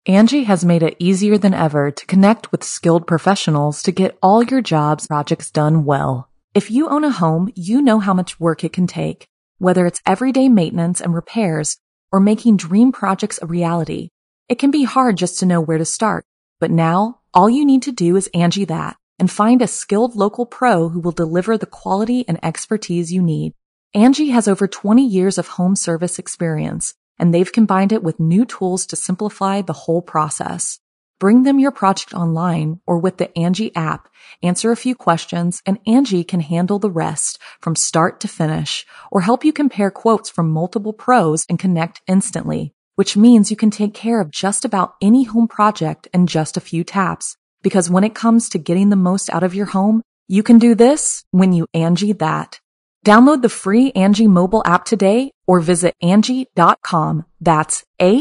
Angie has made it easier than ever to connect with skilled professionals to get all your jobs projects done well. If you own a home, you know how much work it can take, whether it's everyday maintenance and repairs or making dream projects a reality. It can be hard just to know where to start, but now all you need to do is Angie that and find a skilled local pro who will deliver the quality and expertise you need. Angie has over 20 years of home service experience, and they've combined it with new tools to simplify the whole process. Bring them your project online or with the Angie app, answer a few questions, and Angie can handle the rest from start to finish or help you compare quotes from multiple pros and connect instantly, which means you can take care of just about any home project in just a few taps. Because when it comes to getting the most out of your home, you can do this when you Angie that. Download the free Angie mobile app today or visit Angie.com. That's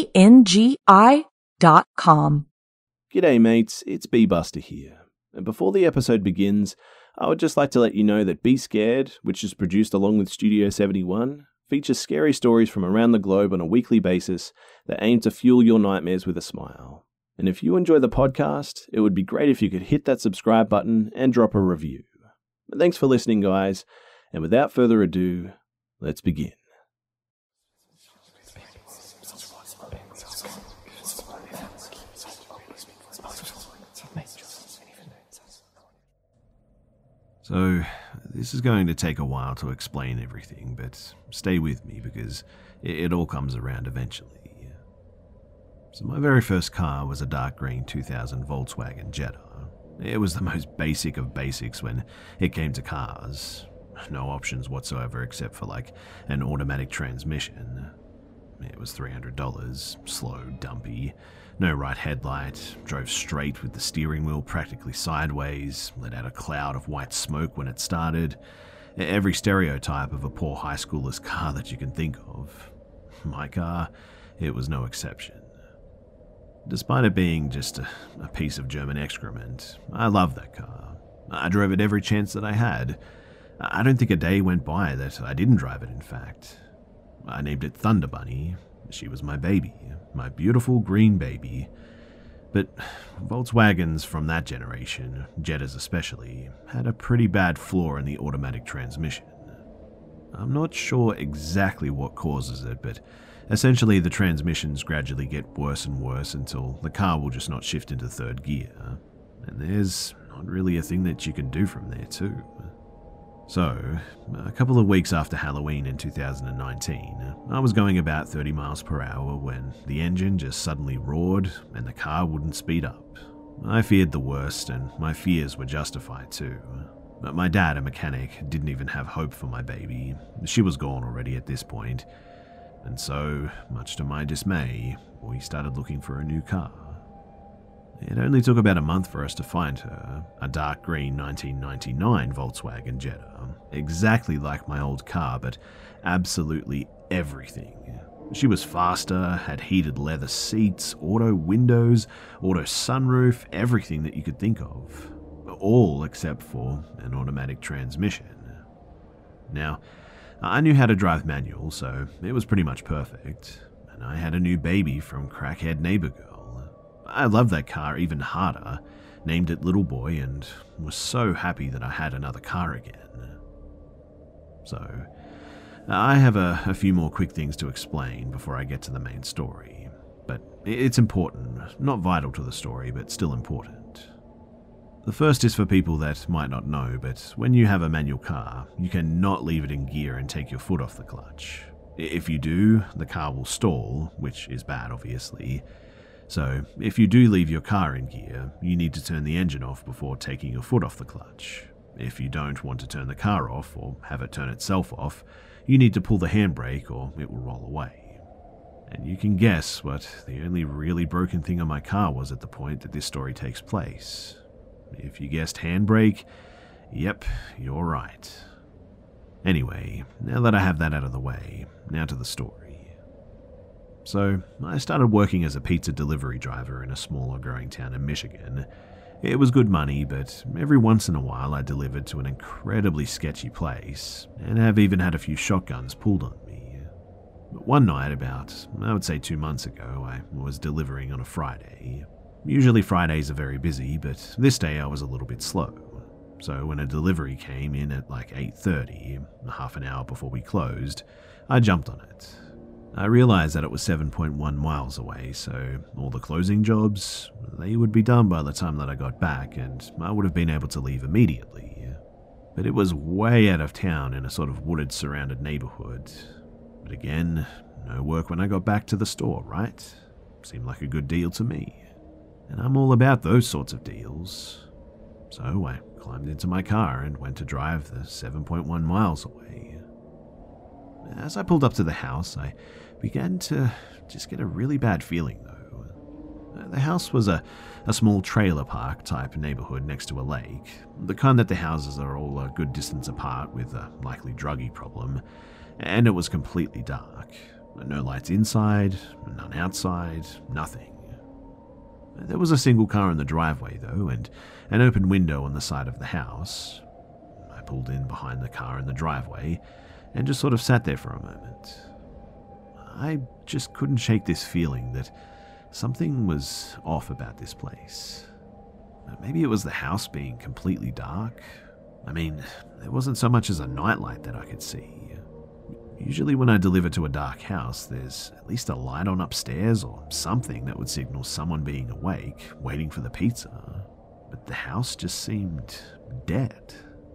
ANGI.com. G'day mates, it's B-Buster here. And before the episode begins, I would just like to let you know that Be Scared, which is produced along with Studio 71, features scary stories from around the globe on a weekly basis that aim to fuel your nightmares with a smile. And if you enjoy the podcast, it would be great if you could hit that subscribe button and drop a review. But thanks for listening, guys. And without further ado, let's begin. So, this is going to take a while to explain everything, but stay with me because it all comes around eventually. So my very first car was a dark green 2000 Volkswagen Jetta. It was the most basic of basics when it came to cars. No options whatsoever except for like an automatic transmission. It was $300, slow, dumpy, no right headlight, drove straight with the steering wheel practically sideways, let out a cloud of white smoke when it started. Every stereotype of a poor high schooler's car that you can think of. My car, it was no exception. Despite it being just a piece of German excrement, I loved that car. I drove it every chance that I had. I don't think a day went by that I didn't drive it, in fact. I named it Thunder Bunny. She was my baby, my beautiful green baby. But Volkswagens from that generation, Jettas especially, had a pretty bad flaw in the automatic transmission. I'm not sure exactly what causes it, but essentially the transmissions gradually get worse and worse until the car will just not shift into third gear. And there's not really a thing that you can do from there too. So, a couple of weeks after Halloween in 2019, I was going about 30 miles per hour when the engine just suddenly roared and the car wouldn't speed up. I feared the worst, and my fears were justified too. But my dad, a mechanic, didn't even have hope for my baby. She was gone already at this point. And so, much to my dismay, we started looking for a new car. It only took about a month for us to find her, a dark green 1999 Volkswagen Jetta, exactly like my old car, but absolutely everything. She was faster, had heated leather seats, auto windows, auto sunroof, everything that you could think of. All except for an automatic transmission. Now, I knew how to drive manual, so it was pretty much perfect, and I had a new baby from crackhead neighbor girl. I loved that car even harder, named it Little Boy, and was so happy that I had another car again. So, I have a few more quick things to explain before I get to the main story, but it's important, not vital to the story, but still important. The first is for people that might not know, but when you have a manual car, you cannot leave it in gear and take your foot off the clutch. If you do, the car will stall, which is bad obviously. So, if you do leave your car in gear, you need to turn the engine off before taking your foot off the clutch. If you don't want to turn the car off or have it turn itself off, you need to pull the handbrake or it will roll away. And you can guess what the only really broken thing on my car was at the point that this story takes place. If you guessed handbrake, yep, you're right. Anyway, now that I have that out of the way, now to the story. So, I started working as a pizza delivery driver in a smaller growing town in Michigan. It was good money, but every once in a while I delivered to an incredibly sketchy place, and have even had a few shotguns pulled on me. But one night, about, I would say 2 months ago, I was delivering on a Friday. Usually Fridays are very busy, but this day I was a little bit slow. So when a delivery came in at like 8:30, half an hour before we closed, I jumped on it. I realized that it was 7.1 miles away, so all the closing jobs, they would be done by the time that I got back, and I would have been able to leave immediately. But it was way out of town in a sort of wooded surrounded neighborhood. But again, no work when I got back to the store, right? Seemed like a good deal to me. And I'm all about those sorts of deals. So I climbed into my car and went to drive the 7.1 miles away. As I pulled up to the house, I began to just get a really bad feeling, though. The house was a small trailer park type neighborhood next to a lake, the kind that the houses are all a good distance apart with a likely druggie problem, and it was completely dark. No lights inside, none outside, nothing. There was a single car in the driveway, though, and an open window on the side of the house. I pulled in behind the car in the driveway and just sort of sat there for a moment. I just couldn't shake this feeling that something was off about this place. Maybe it was the house being completely dark. I mean, there wasn't so much as a nightlight that I could see. Usually when I deliver to a dark house, there's at least a light on upstairs or something that would signal someone being awake, waiting for the pizza. But the house just seemed dead.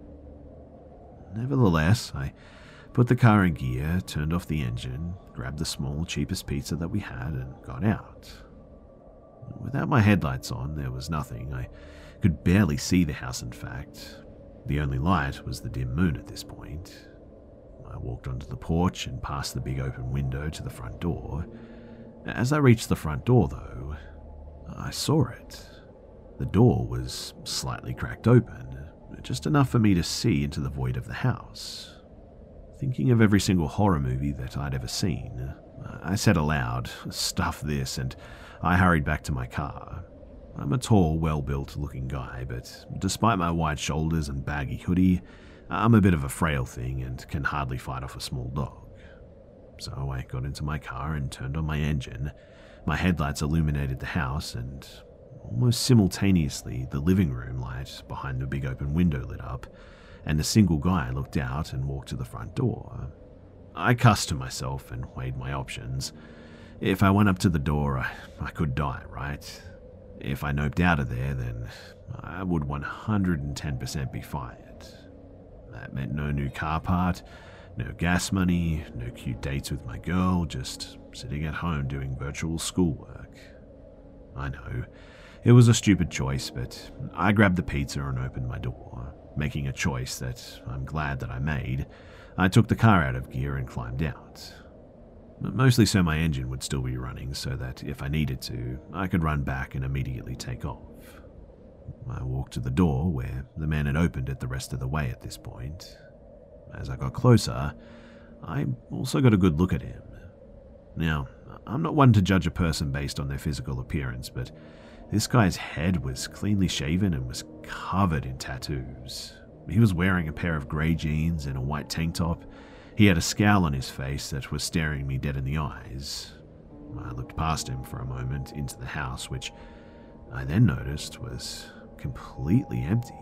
Nevertheless, I put the car in gear, turned off the engine, grabbed the small, cheapest pizza that we had, and got out. Without my headlights on, there was nothing. I could barely see the house, in fact. The only light was the dim moon at this point. I walked onto the porch and past the big open window to the front door. As I reached the front door, though, I saw it. The door was slightly cracked open, just enough for me to see into the void of the house. Thinking of every single horror movie that I'd ever seen, I said aloud, "Stuff this," and I hurried back to my car. I'm a tall, well-built looking guy, but despite my wide shoulders and baggy hoodie, I'm a bit of a frail thing and can hardly fight off a small dog. So I got into my car and turned on my engine. My headlights illuminated the house, and almost simultaneously the living room light behind the big open window lit up, and a single guy looked out and walked to the front door. I cussed to myself and weighed my options. If I went up to the door, I could die, right? If I noped out of there, then I would 110% be fired. That meant no new car part, no gas money, no cute dates with my girl, just sitting at home doing virtual schoolwork. I know, it was a stupid choice, but I grabbed the pizza and opened my door, making a choice that I'm glad that I made. I took the car out of gear and climbed out. Mostly so my engine would still be running, so that if I needed to, I could run back and immediately take off. I walked to the door, where the man had opened it the rest of the way at this point. As I got closer, I also got a good look at him. Now, I'm not one to judge a person based on their physical appearance, but this guy's head was cleanly shaven and was covered in tattoos. He was wearing a pair of grey jeans and a white tank top. He had a scowl on his face that was staring me dead in the eyes. I looked past him for a moment into the house, which I then noticed was completely empty.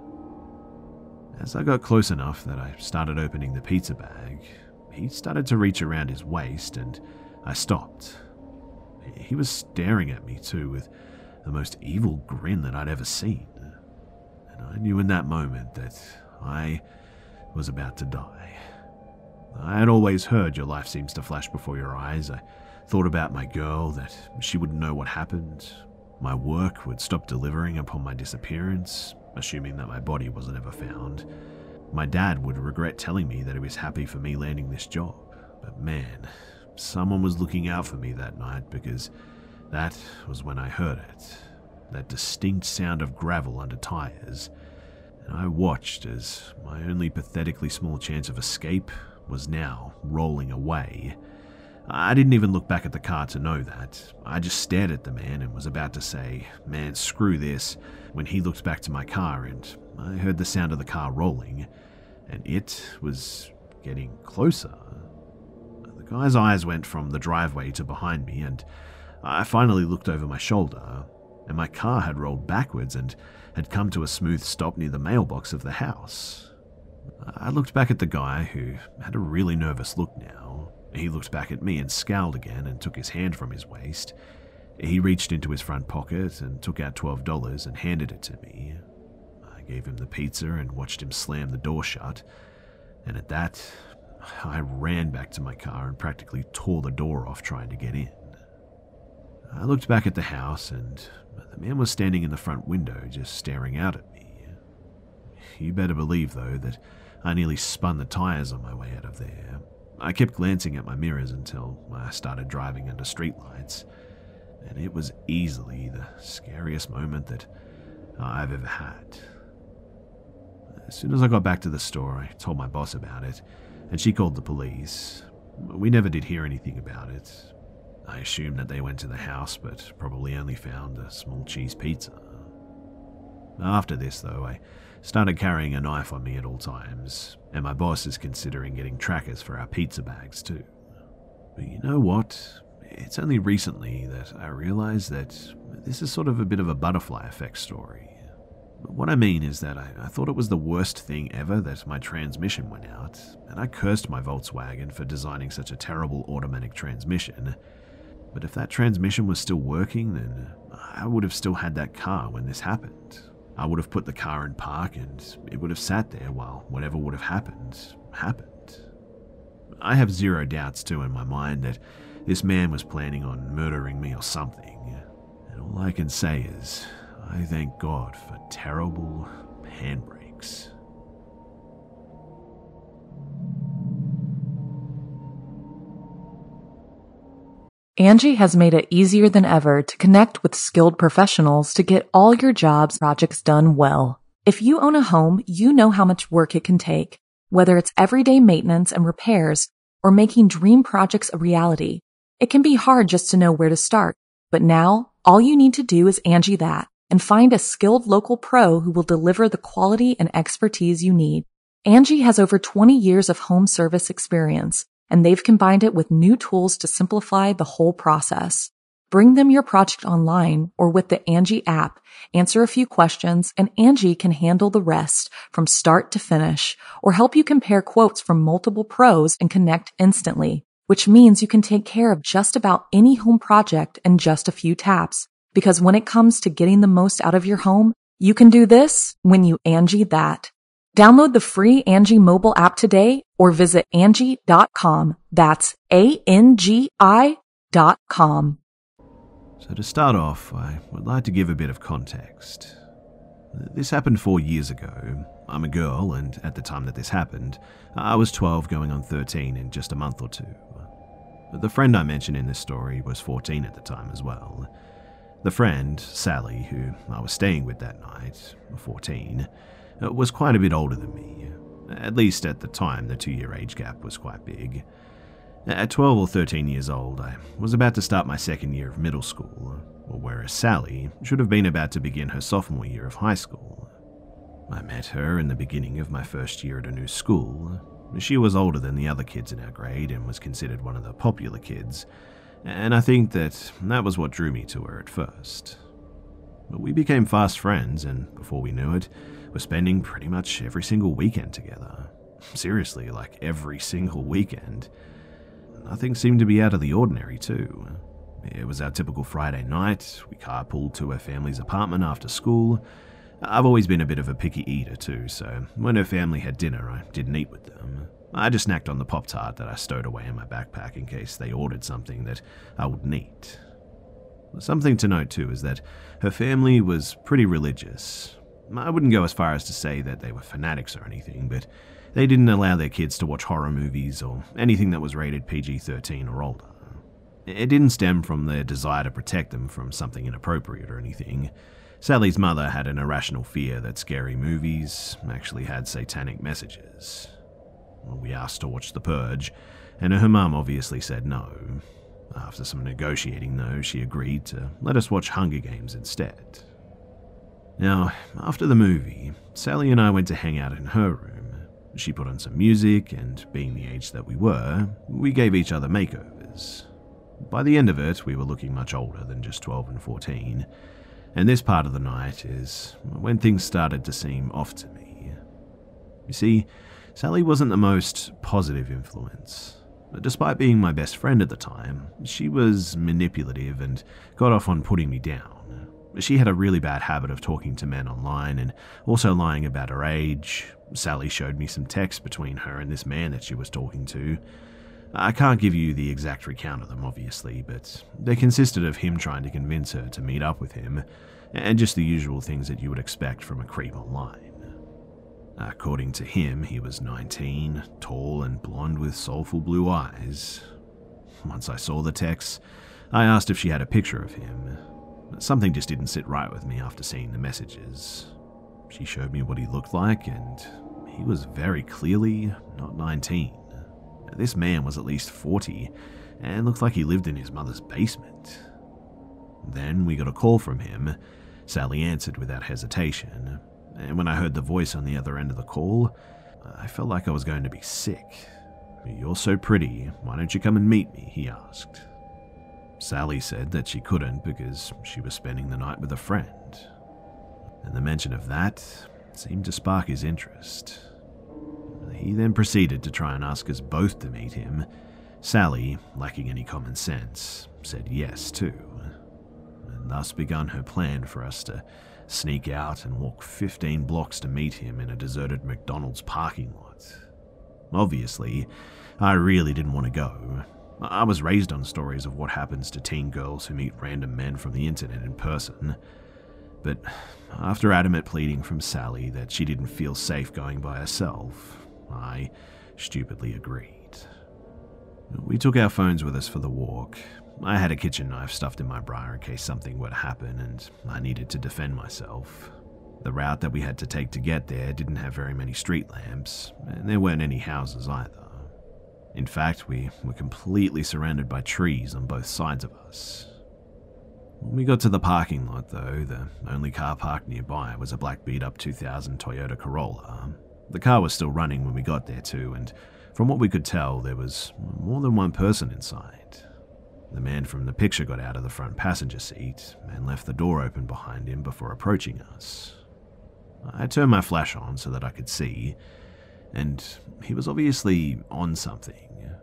As I got close enough that I started opening the pizza bag, he started to reach around his waist and I stopped. He was staring at me too with the most evil grin that I'd ever seen. And I knew in that moment that I was about to die. I had always heard your life seems to flash before your eyes. I thought about my girl, that she wouldn't know what happened. My work would stop delivering upon my disappearance, assuming that my body wasn't ever found. My dad would regret telling me that he was happy for me landing this job. But man, someone was looking out for me that night, because that was when I heard it. That distinct sound of gravel under tires. And I watched as my only pathetically small chance of escape was now rolling away. I didn't even look back at the car to know that. I just stared at the man and was about to say, "Man, screw this," when he looked back to my car and I heard the sound of the car rolling, and it was getting closer. The guy's eyes went from the driveway to behind me, and I finally looked over my shoulder, and my car had rolled backwards and had come to a smooth stop near the mailbox of the house. I looked back at the guy, who had a really nervous look now. He looked back at me and scowled again and took his hand from his waist. He reached into his front pocket and took out $12 and handed it to me. I gave him the pizza and watched him slam the door shut, and at that, I ran back to my car and practically tore the door off trying to get in. I looked back at the house, and the man was standing in the front window just staring out at me. You better believe, though, that I nearly spun the tires on my way out of there. I kept glancing at my mirrors until I started driving under streetlights, and it was easily the scariest moment that I've ever had. As soon as I got back to the store, I told my boss about it, and she called the police. We never did hear anything about it. I assumed that they went to the house, but probably only found a small cheese pizza. After this, though, I started carrying a knife on me at all times, and my boss is considering getting trackers for our pizza bags too. But you know what? It's only recently that I realized that this is sort of a bit of a butterfly effect story. What I mean is that I thought it was the worst thing ever that my transmission went out, and I cursed my Volkswagen for designing such a terrible automatic transmission. But if that transmission was still working, then I would have still had that car when this happened. I would have put the car in park and it would have sat there while whatever would have happened, happened. I have zero doubts too in my mind that this man was planning on murdering me or something, and all I can say is, I thank God for terrible handbrakes. Angie has made it easier than ever to connect with skilled professionals to get all your jobs projects done well. If you own a home, you know how much work it can take, whether it's everyday maintenance and repairs or making dream projects a reality. It can be hard just to know where to start, but now all you need to do is Angie that and find a skilled local pro who will deliver the quality and expertise you need. Angie has over 20 years of home service experience, and they've combined it with new tools to simplify the whole process. Bring them your project online or with the Angie app, answer a few questions, and Angie can handle the rest from start to finish, or help you compare quotes from multiple pros and connect instantly, which means you can take care of just about any home project in just a few taps. Because when it comes to getting the most out of your home, you can do this when you Angie that. Download the free Angie mobile app today or visit Angie.com. That's ANGI.com. So to start off, I would like to give a bit of context. This happened 4 years ago. I'm a girl, and at the time that this happened, I was 12 going on 13 in just a month or two. The friend I mentioned in this story was 14 at the time as well. The friend, Sally, who I was staying with that night, 14, was quite a bit older than me. At least at the time, the 2-year age gap was quite big. At 12 or 13 years old, I was about to start my second year of middle school, whereas Sally should have been about to begin her sophomore year of high school. I met her in the beginning of my first year at a new school. She was older than the other kids in our grade and was considered one of the popular kids, and I think that was what drew me to her at first. But we became fast friends, and before we knew it, we're spending pretty much every single weekend together. Seriously, like every single weekend. Nothing seemed to be out of the ordinary too. It was our typical Friday night. We carpooled to her family's apartment after school. I've always been a bit of a picky eater too, so when her family had dinner, I didn't eat with them. I just snacked on the Pop-Tart that I stowed away in my backpack in case they ordered something that I wouldn't eat. Something to note too is that her family was pretty religious. I wouldn't go as far as to say that they were fanatics or anything, but they didn't allow their kids to watch horror movies or anything that was rated PG-13 or older. It didn't stem from their desire to protect them from something inappropriate or anything. Sally's mother had an irrational fear that scary movies actually had satanic messages. We asked to watch The Purge, and her mum obviously said no. After some negotiating, though, she agreed to let us watch Hunger Games instead. Now, after the movie, Sally and I went to hang out in her room. She put on some music, and being the age that we were, we gave each other makeovers. By the end of it, we were looking much older than just 12 and 14, and this part of the night is when things started to seem off to me. You see, Sally wasn't the most positive influence. Despite being my best friend at the time, she was manipulative and got off on putting me down. She had a really bad habit of talking to men online and also lying about her age. Sally showed me some texts between her and this man that she was talking to. I can't give you the exact recount of them, obviously, but they consisted of him trying to convince her to meet up with him, and just the usual things that you would expect from a creep online. According to him, he was 19, tall and blonde with soulful blue eyes. Once I saw the texts, I asked if she had a picture of him. Something just didn't sit right with me after seeing the messages. She showed me what he looked like, and he was very clearly not 19. This man was at least 40, and looked like he lived in his mother's basement. Then we got a call from him. Sally answered without hesitation, and when I heard the voice on the other end of the call, I felt like I was going to be sick. "You're so pretty, why don't you come and meet me?" he asked. Sally said that she couldn't because she was spending the night with a friend, and the mention of that seemed to spark his interest. He then proceeded to try and ask us both to meet him. Sally, lacking any common sense, said yes too, and thus begun her plan for us to sneak out and walk 15 blocks to meet him in a deserted McDonald's parking lot. Obviously, I really didn't want to go. I was raised on stories of what happens to teen girls who meet random men from the internet in person, but after adamant pleading from Sally that she didn't feel safe going by herself, I stupidly agreed. We took our phones with us for the walk. I had a kitchen knife stuffed in my bra in case something were to happen and I needed to defend myself. The route that we had to take to get there didn't have very many street lamps, and there weren't any houses either. In fact, we were completely surrounded by trees on both sides of us. When we got to the parking lot, though, the only car parked nearby was a black beat-up 2000 Toyota Corolla. The car was still running when we got there too, and from what we could tell, there was more than one person inside. The man from the picture got out of the front passenger seat and left the door open behind him before approaching us. I turned my flash on so that I could see, and he was obviously on something.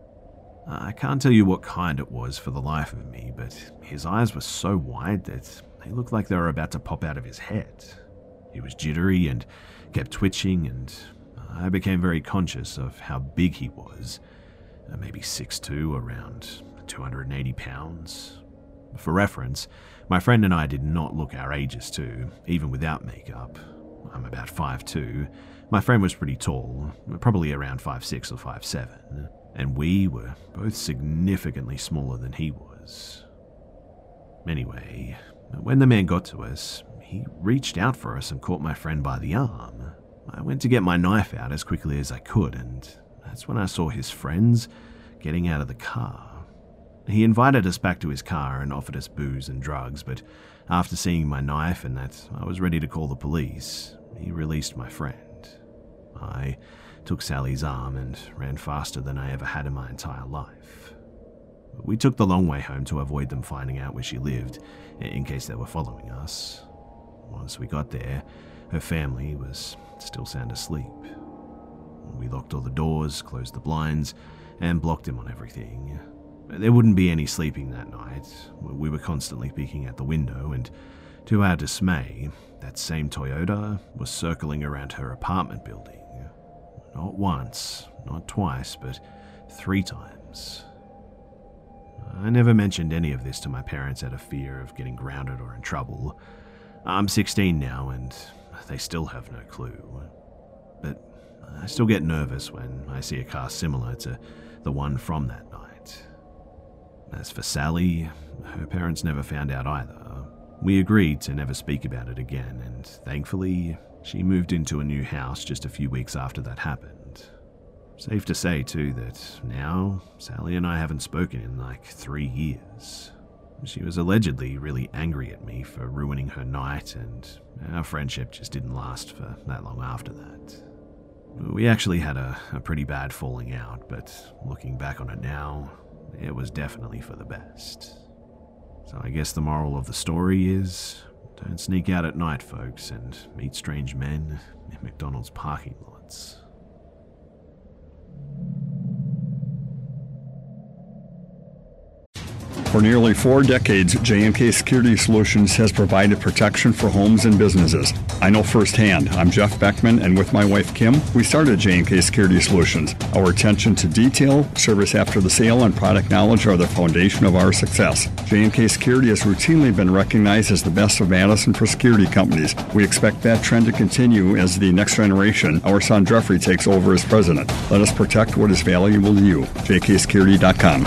I can't tell you what kind it was for the life of me, but his eyes were so wide that they looked like they were about to pop out of his head. He was jittery and kept twitching, and I became very conscious of how big he was, maybe 6'2", around 280 pounds. For reference, my friend and I did not look our ages too, even without makeup. I'm about 5'2". My friend was pretty tall, probably around 5'6" or 5'7", and we were both significantly smaller than he was. Anyway, when the man got to us, he reached out for us and caught my friend by the arm. I went to get my knife out as quickly as I could, and that's when I saw his friends getting out of the car. He invited us back to his car and offered us booze and drugs, but after seeing my knife and that I was ready to call the police, he released my friend. I took Sally's arm and ran faster than I ever had in my entire life. We took the long way home to avoid them finding out where she lived, in case they were following us. Once we got there, her family was still sound asleep. We locked all the doors, closed the blinds, and blocked him on everything. There wouldn't be any sleeping that night. We were constantly peeking out the window, and to our dismay, that same Toyota was circling around her apartment building. Not once, not twice, but 3 times. I never mentioned any of this to my parents out of fear of getting grounded or in trouble. I'm 16 now, and they still have no clue. But I still get nervous when I see a car similar to the one from that night. As for Sally, her parents never found out either. We agreed to never speak about it again, and thankfully, she moved into a new house just a few weeks after that happened. Safe to say, too, that now Sally and I haven't spoken in like 3 years. She was allegedly really angry at me for ruining her night, and our friendship just didn't last for that long after that. We actually had a pretty bad falling out, but looking back on it now, it was definitely for the best. So I guess the moral of the story is, don't sneak out at night, folks, and meet strange men in McDonald's parking lots. For nearly 4 decades, J&K Security Solutions has provided protection for homes and businesses. I know firsthand. I'm Jeff Beckman, and with my wife Kim, we started J&K Security Solutions. Our attention to detail, service after the sale, and product knowledge are the foundation of our success. J&K Security has routinely been recognized as the best of Madison for security companies. We expect that trend to continue as the next generation, our son Jeffrey, takes over as president. Let us protect what is valuable to you. jksecurity.com.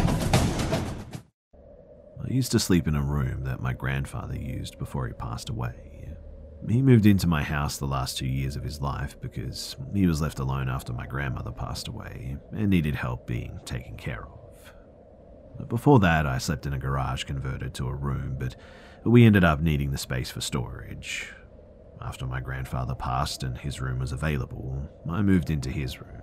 I used to sleep in a room that my grandfather used before he passed away. He moved into my house the last 2 years of his life because he was left alone after my grandmother passed away and needed help being taken care of. But before that, I slept in a garage converted to a room, but we ended up needing the space for storage. After my grandfather passed and his room was available, I moved into his room.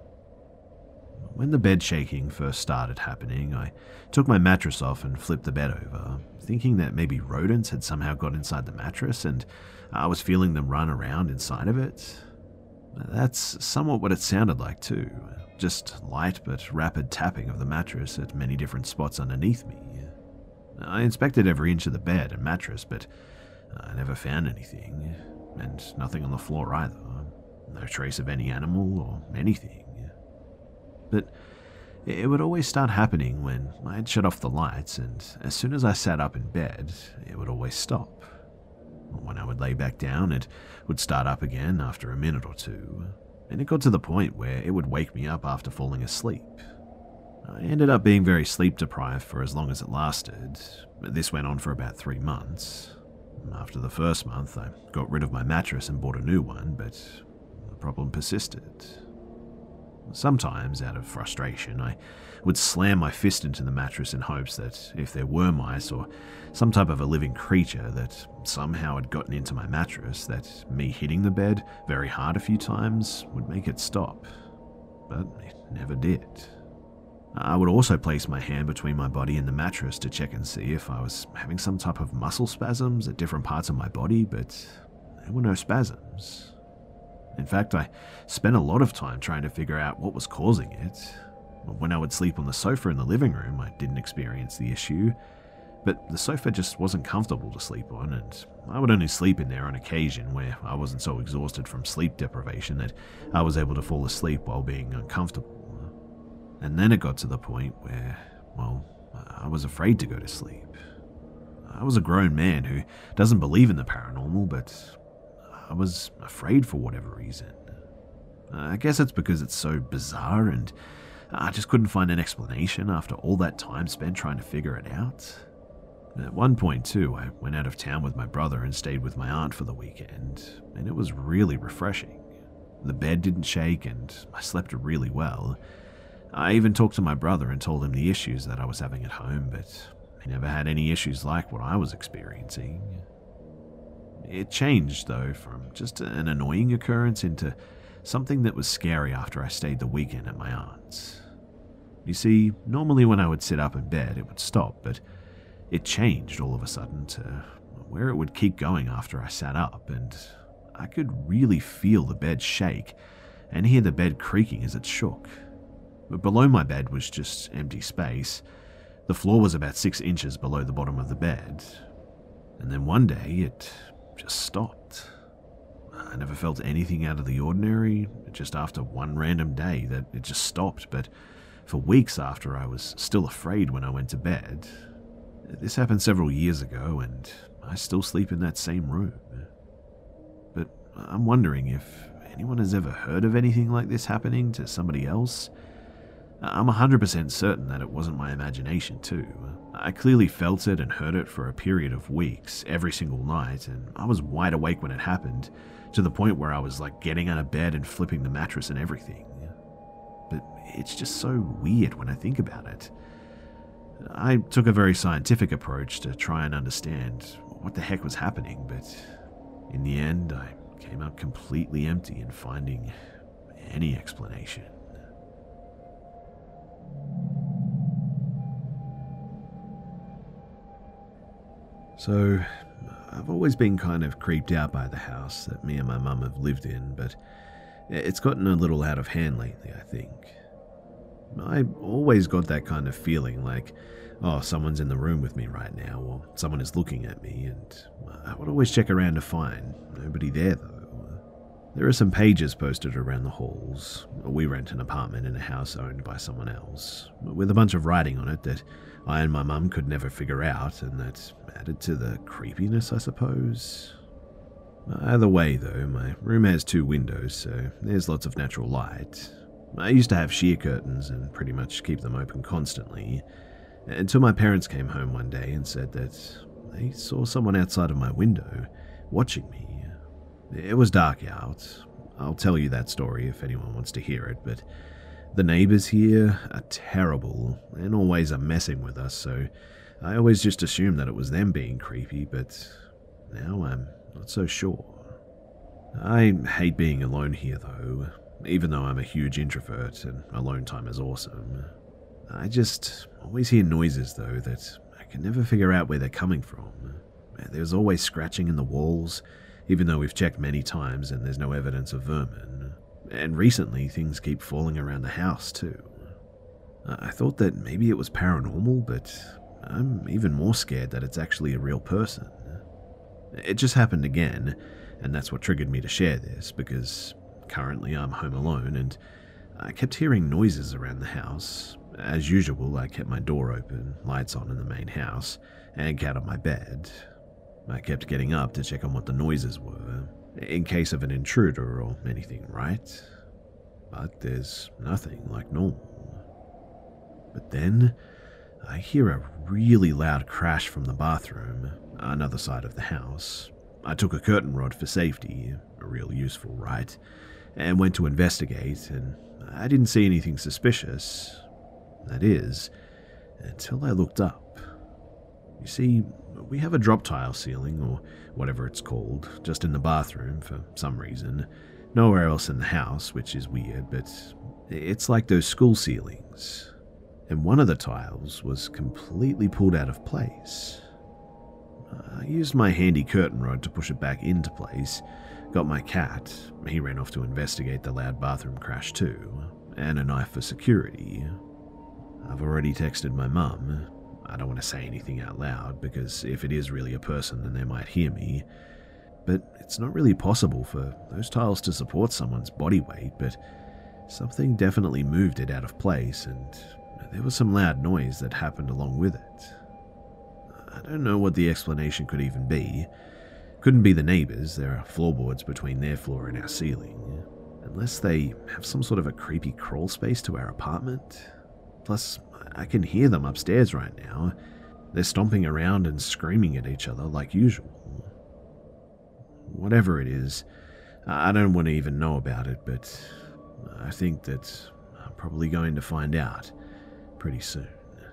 When the bed shaking first started happening, I took my mattress off and flipped the bed over, thinking that maybe rodents had somehow got inside the mattress and I was feeling them run around inside of it. That's somewhat what it sounded like too, just light but rapid tapping of the mattress at many different spots underneath me. I inspected every inch of the bed and mattress, but I never found anything, and nothing on the floor either. No trace of any animal or anything. But it would always start happening when I'd shut off the lights, and as soon as I sat up in bed, it would always stop. When I would lay back down, it would start up again after a minute or two, and it got to the point where it would wake me up after falling asleep. I ended up being very sleep deprived for as long as it lasted. This went on for about 3 months. After the first month, I got rid of my mattress and bought a new one, but the problem persisted. Sometimes, out of frustration, I would slam my fist into the mattress in hopes that if there were mice or some type of a living creature that somehow had gotten into my mattress, that me hitting the bed very hard a few times would make it stop. But it never did. I would also place my hand between my body and the mattress to check and see if I was having some type of muscle spasms at different parts of my body, but there were no spasms. In fact, I spent a lot of time trying to figure out what was causing it. When I would sleep on the sofa in the living room, I didn't experience the issue, but the sofa just wasn't comfortable to sleep on, and I would only sleep in there on occasion where I wasn't so exhausted from sleep deprivation that I was able to fall asleep while being uncomfortable. And then it got to the point where, I was afraid to go to sleep. I was a grown man who doesn't believe in the paranormal, but I was afraid for whatever reason. I guess it's because it's so bizarre and I just couldn't find an explanation after all that time spent trying to figure it out. At one point too, I went out of town with my brother and stayed with my aunt for the weekend, and it was really refreshing. The bed didn't shake and I slept really well. I even talked to my brother and told him the issues that I was having at home, but he never had any issues like what I was experiencing. It changed, though, from just an annoying occurrence into something that was scary after I stayed the weekend at my aunt's. You see, normally when I would sit up in bed, it would stop, but it changed all of a sudden to where it would keep going after I sat up, and I could really feel the bed shake and hear the bed creaking as it shook. But below my bed was just empty space. The floor was about 6 inches below the bottom of the bed. And then one day, it just stopped. I never felt anything out of the ordinary, just after one random day that it just stopped, but for weeks after I was still afraid when I went to bed. This happened several years ago, and I still sleep in that same room. But I'm wondering if anyone has ever heard of anything like this happening to somebody else. I'm 100% certain that it wasn't my imagination too. I clearly felt it and heard it for a period of weeks, every single night, and I was wide awake when it happened, to the point where I was like getting out of bed and flipping the mattress and everything. But it's just so weird when I think about it. I took a very scientific approach to try and understand what the heck was happening, but in the end I came out completely empty and finding any explanation. So, I've always been kind of creeped out by the house that me and my mum have lived in, but it's gotten a little out of hand lately, I think. I always got that kind of feeling like, oh, someone's in the room with me right now, or someone is looking at me, and I would always check around to find nobody there, though. There are some pages posted around the halls. We rent an apartment in a house owned by someone else, with a bunch of writing on it that I and my mum could never figure out, and that added to the creepiness, I suppose. Either way, though, my room has 2 windows, so there's lots of natural light. I used to have sheer curtains and pretty much keep them open constantly, until my parents came home one day and said that they saw someone outside of my window watching me. It was dark out. I'll tell you that story if anyone wants to hear it, but the neighbors here are terrible and always are messing with us, so I always just assumed that it was them being creepy, but now I'm not so sure. I hate being alone here, though, even though I'm a huge introvert and alone time is awesome. I just always hear noises, though, that I can never figure out where they're coming from. There's always scratching in the walls, even though we've checked many times and there's no evidence of vermin. And recently, things keep falling around the house, too. I thought that maybe it was paranormal, but I'm even more scared that it's actually a real person. It just happened again, and that's what triggered me to share this, because currently I'm home alone, and I kept hearing noises around the house. As usual, I kept my door open, lights on in the main house, and cat on my bed. I kept getting up to check on what the noises were, in case of an intruder or anything, right? But there's nothing like normal. But then, I hear a really loud crash from the bathroom, another side of the house. I took a curtain rod for safety, real useful, right? And went to investigate, and I didn't see anything suspicious. That is, until I looked up. You see, we have a drop tile ceiling, or whatever it's called, just in the bathroom for some reason. Nowhere else in the house, which is weird, but it's like those school ceilings. And one of the tiles was completely pulled out of place. I used my handy curtain rod to push it back into place, got my cat, he ran off to investigate the loud bathroom crash too, and a knife for security. I've already texted my mum. I don't want to say anything out loud, because if it is really a person, then they might hear me. But it's not really possible for those tiles to support someone's body weight, but something definitely moved it out of place, and there was some loud noise that happened along with it. I don't know what the explanation could even be. Couldn't be the neighbors, there are floorboards between their floor and our ceiling. Unless they have some sort of a creepy crawl space to our apartment. Plus, I can hear them upstairs right now. They're stomping around and screaming at each other like usual. Whatever it is, I don't want to even know about it, but I think that I'm probably going to find out pretty soon.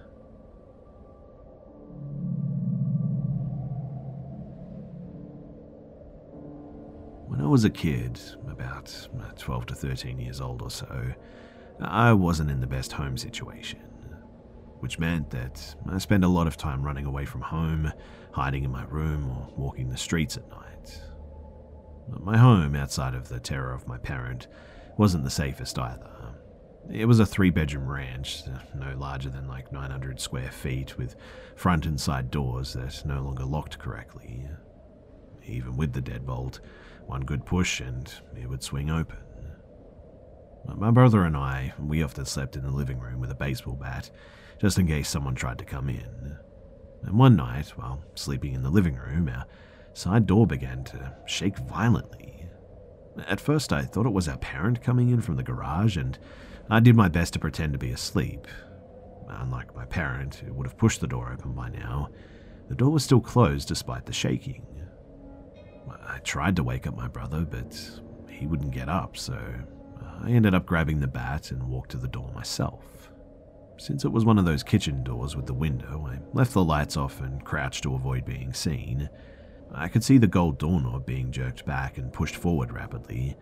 When I was a kid, about 12 to 13 years old or so, I wasn't in the best home situation, which meant that I spent a lot of time running away from home, hiding in my room, or walking the streets at night. My home, outside of the terror of my parent, wasn't the safest either. It was a 3-bedroom ranch, no larger than like 900 square feet, with front and side doors that no longer locked correctly. Even with the deadbolt, one good push and it would swing open. My brother and I, we often slept in the living room with a baseball bat, just in case someone tried to come in. And one night, while sleeping in the living room, our side door began to shake violently. At first I thought it was our parent coming in from the garage, and I did my best to pretend to be asleep. Unlike my parent, who would have pushed the door open by now, the door was still closed despite the shaking. I tried to wake up my brother, but he wouldn't get up, so I ended up grabbing the bat and walked to the door myself. Since it was one of those kitchen doors with the window, I left the lights off and crouched to avoid being seen. I could see the gold doorknob being jerked back and pushed forward rapidly,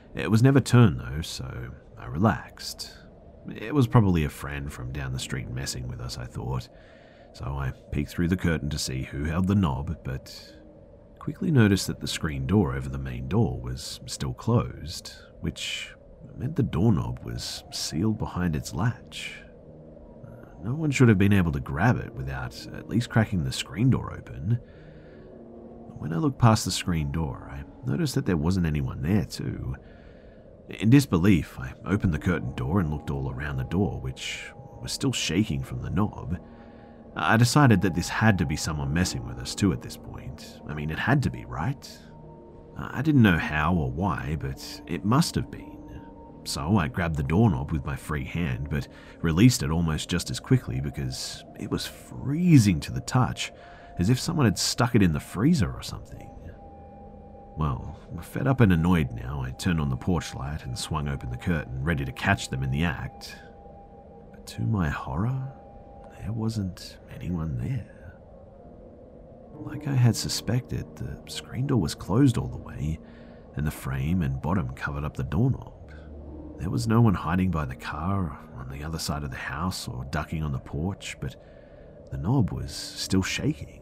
It was never turned though, so I relaxed. It was probably a friend from down the street messing with us, I thought. So I peeked through the curtain to see who held the knob, but quickly noticed that the screen door over the main door was still closed, which meant the doorknob was sealed behind its latch. No one should have been able to grab it without at least cracking the screen door open. When I looked past the screen door, I noticed that there wasn't anyone there too. In disbelief, I opened the curtain door and looked all around the door, which was still shaking from the knob. I decided that this had to be someone messing with us too at this point. I mean, it had to be, right? I didn't know how or why, but it must have been. So I grabbed the doorknob with my free hand, but released it almost just as quickly because it was freezing to the touch, as if someone had stuck it in the freezer or something. Well, fed up and annoyed now, I turned on the porch light and swung open the curtain, ready to catch them in the act. But to my horror, there wasn't anyone there. Like I had suspected, the screen door was closed all the way, and the frame and bottom covered up the doorknob. There was no one hiding by the car, on the other side of the house, or ducking on the porch, but the knob was still shaking.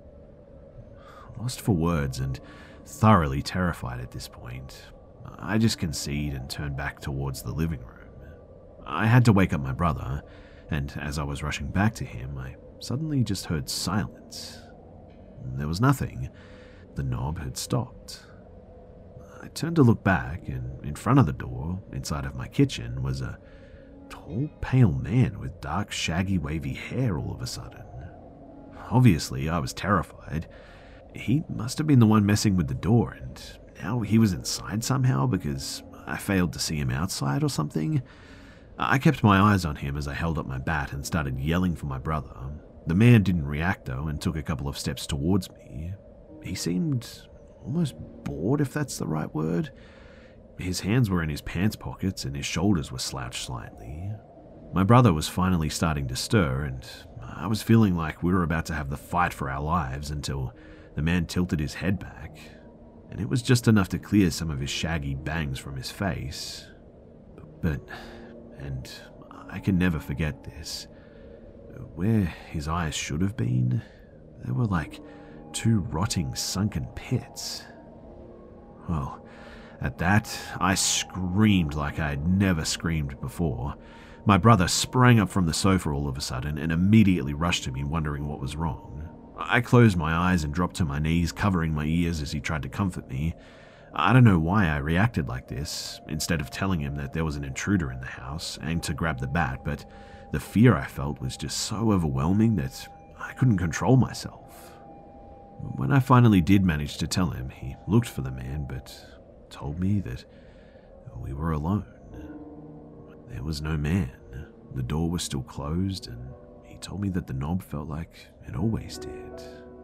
Lost for words and thoroughly terrified at this point, I just conceded and turned back towards the living room. I had to wake up my brother, and as I was rushing back to him, I suddenly just heard silence. There was nothing. The knob had stopped. I turned to look back, and in front of the door, inside of my kitchen, was a tall, pale man with dark, shaggy, wavy hair all of a sudden. Obviously, I was terrified. He must have been the one messing with the door, and now he was inside somehow because I failed to see him outside or something. I kept my eyes on him as I held up my bat and started yelling for my brother. The man didn't react though and took a couple of steps towards me. He seemed almost bored, if that's the right word. His hands were in his pants pockets and his shoulders were slouched slightly. My brother was finally starting to stir, and I was feeling like we were about to have the fight for our lives until the man tilted his head back, and it was just enough to clear some of his shaggy bangs from his face. But, and I can never forget this, where his eyes should have been, they were like two rotting sunken pits. Well, at that, I screamed like I had never screamed before. My brother sprang up from the sofa all of a sudden and immediately rushed to me, wondering what was wrong. I closed my eyes and dropped to my knees, covering my ears as he tried to comfort me. I don't know why I reacted like this, instead of telling him that there was an intruder in the house and to grab the bat, but the fear I felt was just so overwhelming that I couldn't control myself. When I finally did manage to tell him, he looked for the man, but told me that we were alone. There was no man. The door was still closed, and he told me that the knob felt like it always did.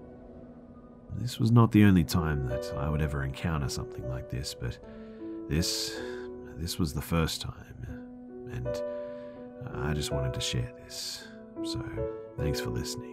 This was not the only time that I would ever encounter something like this, but this was the first time, and I just wanted to share this. So, thanks for listening.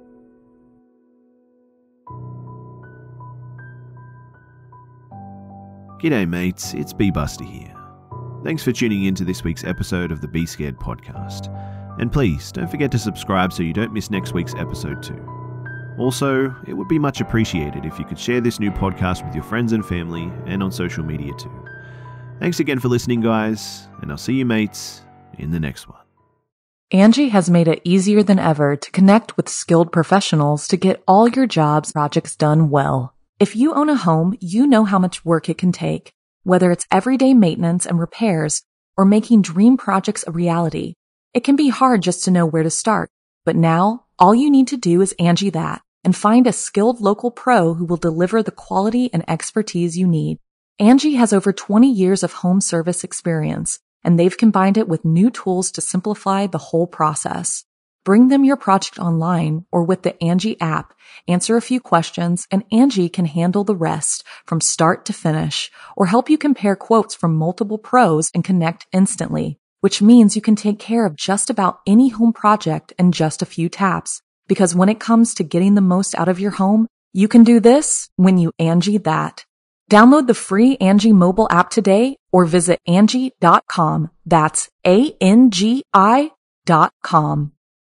G'day mates, it's B-Buster here. Thanks for tuning in to this week's episode of the Be Scared podcast. And please, don't forget to subscribe so you don't miss next week's episode too. Also, it would be much appreciated if you could share this new podcast with your friends and family and on social media too. Thanks again for listening, guys, and I'll see you mates in the next one. Angie has made it easier than ever to connect with skilled professionals to get all your jobs projects done well. If you own a home, you know how much work it can take, whether it's everyday maintenance and repairs or making dream projects a reality. It can be hard just to know where to start, but now all you need to do is Angie that and find a skilled local pro who will deliver the quality and expertise you need. Angie has over 20 years of home service experience, and they've combined it with new tools to simplify the whole process. Bring them your project online or with the Angie app, answer a few questions, and Angie can handle the rest from start to finish or help you compare quotes from multiple pros and connect instantly, which means you can take care of just about any home project in just a few taps. Because when it comes to getting the most out of your home, you can do this when you Angie that. Download the free Angie mobile app today or visit Angie.com. That's ANGI.com.